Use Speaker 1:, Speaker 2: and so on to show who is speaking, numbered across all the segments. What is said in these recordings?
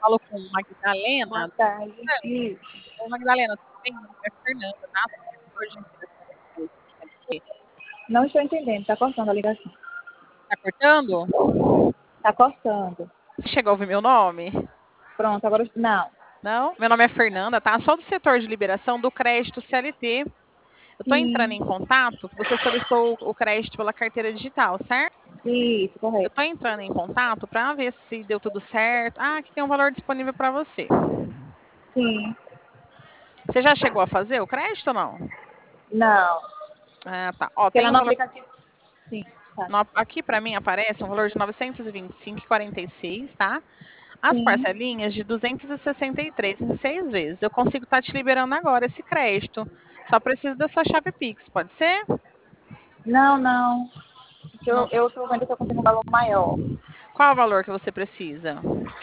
Speaker 1: falo com Magdalena.
Speaker 2: Boa tarde. Isso.
Speaker 1: Ô, Magdalena, tudo bem? Meu nome é Fernanda, tá? Sou assessor de imigração da empresa CLT.
Speaker 2: Não estou entendendo, está cortando a ligação.
Speaker 1: Tá cortando?
Speaker 2: Está cortando.
Speaker 1: Você chegou a ouvir meu nome?
Speaker 2: Pronto, agora. Não.
Speaker 1: Não? Meu nome é Fernanda, tá? Sou do setor de liberação do crédito CLT. Eu tô entrando
Speaker 2: Sim.
Speaker 1: em contato, que você solicitou o crédito pela carteira digital, certo?
Speaker 2: Isso,
Speaker 1: Eu
Speaker 2: correto.
Speaker 1: tô entrando em contato para ver se deu tudo certo. Ah, aqui tem um valor disponível para você.
Speaker 2: Sim.
Speaker 1: Você já chegou a fazer o crédito ou não?
Speaker 2: Não.
Speaker 1: Ah, tá. Ó,
Speaker 2: Porque
Speaker 1: tem
Speaker 2: lá
Speaker 1: um
Speaker 2: no
Speaker 1: valor.
Speaker 2: aplicativo. Sim, tá.
Speaker 1: Aqui para mim aparece um valor de 925,46, tá? As
Speaker 2: Sim.
Speaker 1: parcelinhas de 263 em 6 vezes. Eu consigo estar te liberando agora esse crédito. Só preciso da sua chave Pix, pode ser?
Speaker 2: Não, não. Que
Speaker 1: Não.
Speaker 2: eu estou vendo que eu consigo um valor maior.
Speaker 1: Qual é o valor que você precisa?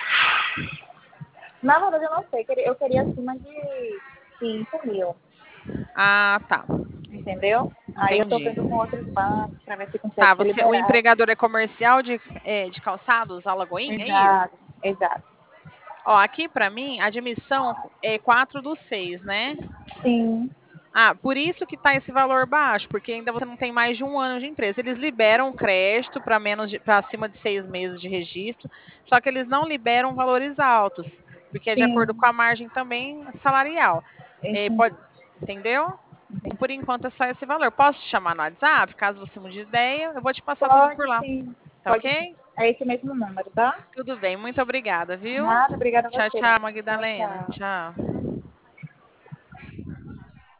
Speaker 2: Na verdade, eu não sei. Eu queria acima de 5 mil.
Speaker 1: Ah, tá.
Speaker 2: Entendeu? Aí eu estou
Speaker 1: Entendi.
Speaker 2: vendo com outros bancos para ver se consegue
Speaker 1: Tá,
Speaker 2: ser
Speaker 1: o
Speaker 2: liberado.
Speaker 1: empregador é comercial de calçados Alagoinha, é isso?
Speaker 2: Exato, exato.
Speaker 1: Ó, aqui para mim, a admissão é 4/6, né?
Speaker 2: Sim,
Speaker 1: Ah, por isso que está esse valor baixo, porque ainda você não tem mais de um ano de empresa. Eles liberam crédito para acima de 6 meses de registro, só que eles não liberam valores altos, porque é de acordo com
Speaker 2: sim.
Speaker 1: a margem também salarial.
Speaker 2: Entendi,
Speaker 1: Entendeu?
Speaker 2: entendi.
Speaker 1: Por enquanto é só esse valor. Posso te chamar no WhatsApp, caso você mude de ideia, eu vou te passar tudo por
Speaker 2: Pode
Speaker 1: lá.
Speaker 2: sim,
Speaker 1: Tá
Speaker 2: pode sim.
Speaker 1: ok?
Speaker 2: É esse mesmo número, tá?
Speaker 1: Tudo bem, muito obrigada, viu?
Speaker 2: Nada, obrigada a
Speaker 1: Tchau,
Speaker 2: você.
Speaker 1: tchau,
Speaker 2: Tchau,
Speaker 1: Magdalena.
Speaker 2: tchau.
Speaker 1: Tchau.